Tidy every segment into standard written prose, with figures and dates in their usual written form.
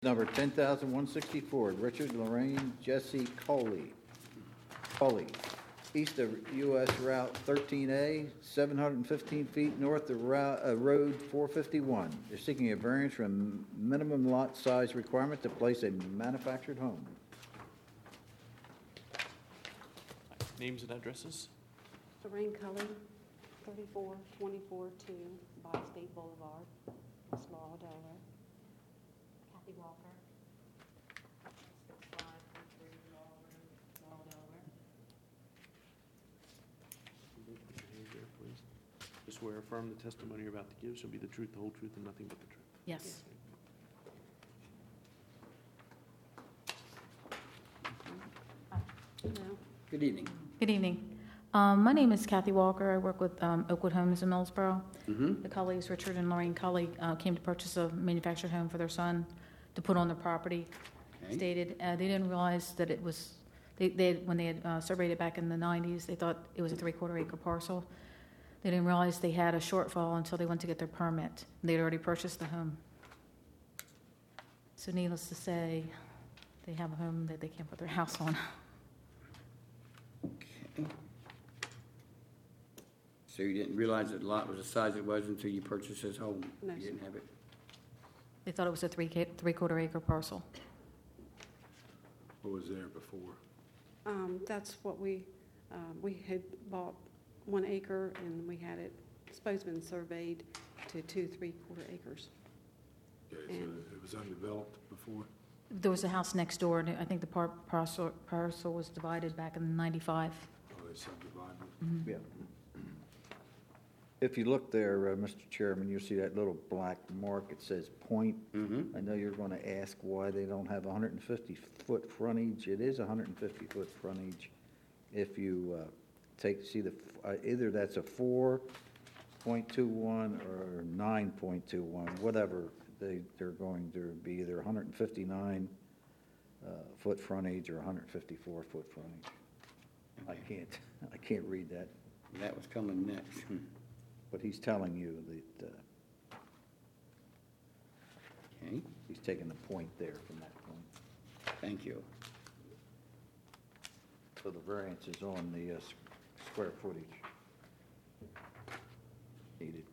Number 10,164, Richard, Lorraine, Jesse Coley, east of US Route 13A, 715 feet north of Road 451. They're seeking a variance from minimum lot size requirement to place a manufactured home. Names and addresses? Lorraine Cully, 34242 By State Boulevard, West Laurel, Delaware. Kathy Walker, 6533 Laurel Road, Laurel, Delaware. Put your hands there, please. Just swear or affirm the testimony you're about to give shall be the truth, the whole truth, and nothing but the truth. Yes. Hello. Good evening. Good evening. My name is Kathy Walker. I work with Oakwood Homes in Millsboro. The colleagues, Richard and Lorraine Cully, came to purchase a manufactured home for their son to put on their property. Okay. Stated they didn't realize that it was, when they had surveyed it back in the 90s, they thought it was a 3/4 acre parcel. They didn't realize they had a shortfall until they went to get their permit. They'd already purchased the home. So needless to say, they have a home that they can't put their house on. Okay. So you didn't realize that the lot was the size it was until you purchased this home? No, You sir. didn't have it? They thought it was a 3/4 acre parcel. What was there before? That's what we had bought 1 acre, and we had it supposed to have been surveyed to 2 3/4 acres. Okay, so And- it was undeveloped before? There was a house next door, and I think the parcel was divided back in '95. Oh, they subdivided it? Yeah. If you look there, Mr. Chairman, you'll see that little black mark. It says point. Mm-hmm. I know you're going to ask why they don't have 150-foot frontage. It is 150-foot frontage. If you either that's a 4.21 or 9.21, whatever, they're going to be either 159 foot frontage or 154-foot frontage. I can't read that, That was coming next. but he's telling you that Okay, he's taking the point there from that point. thank you. So the variance is on the square footage needed.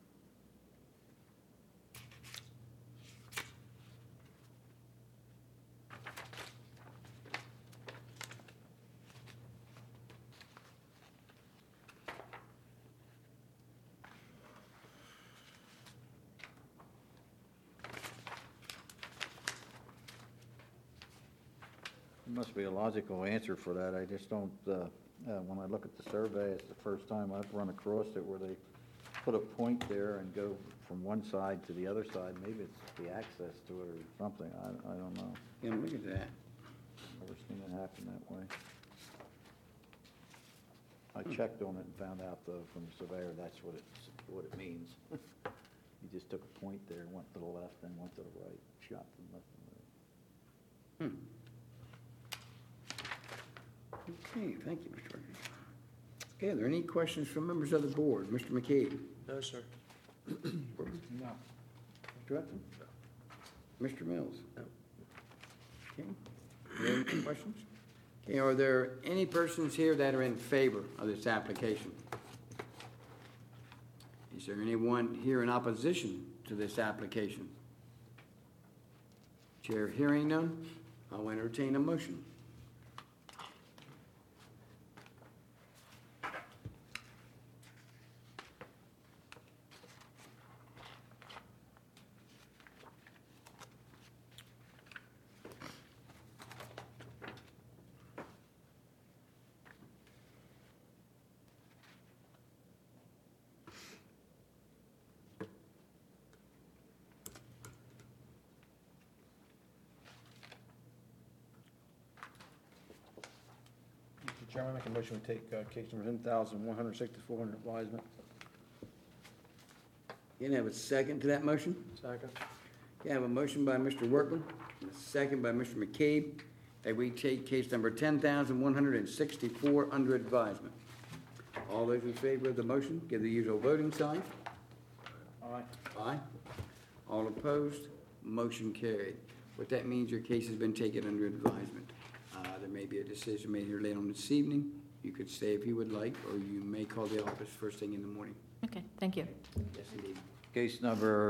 There must be a logical answer for that. I just don't, when I look at the survey, it's the first time I've run across it where they put a point there and go from one side to the other side. Maybe it's the access to it or something. I don't know. Yeah, look at that. Never seen it happen that way. I checked on it and found out, though, from the surveyor, that's what it means. He just took a point there, went to the left, then went to the right, shot from left and right. Okay, thank you, Mr. Rogers. Okay, are there any questions from members of the board? Mr. McCabe? No, sir. No. Mr. Upton? Mr. Mills? No. Okay. Are there any questions? Okay, are there any persons here that are in favor of this application? Is there anyone here in opposition to this application? Chair hearing none, I'll entertain a motion. Mr. Chairman, I make a motion to take case number 10,164 under advisement. Can I have a second to that motion? Second. Okay, I have a motion by Mr. Workman, and a second by Mr. McCabe, that we take case number 10,164 under advisement. All those in favor of the motion, give the usual voting sign. Aye. Aye. All opposed, motion carried. What that means, your case has been taken under advisement. There may be a decision made here later on this evening. You could stay if you would like, or you may call the office first thing in the morning. Okay, thank you. Yes, indeed. Case number